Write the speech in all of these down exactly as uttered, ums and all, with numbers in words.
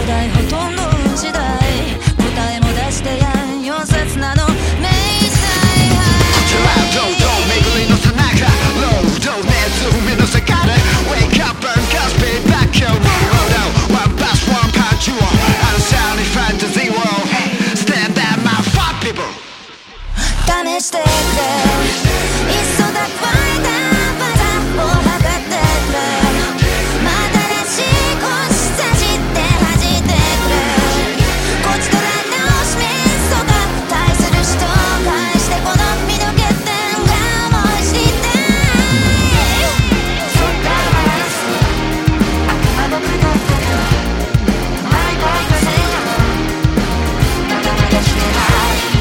題ほとんど次第答えも出してやんよ刹那の明細ドド巡りのさなかロードネズミの世界で Wake up and cast me back your road One pass one punch you are Unsound fantasy world Stand at my fuck people 試してくれいっそだファイターパターを測ってくれまたらしい腰差して弾いてくれこっちから直しミスとか対する人を返してこの身の欠点が思い知りたいそっから離すあくまでくだってる毎回稼いだまだまだしてない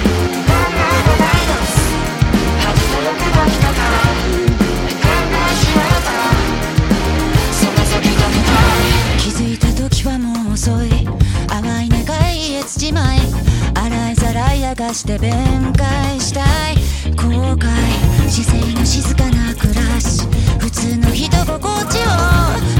気づいた時はもう遅い淡い願いへつじまい洗いざらい明かして弁解したい後悔姿勢の静かな暮らし普通の人心地を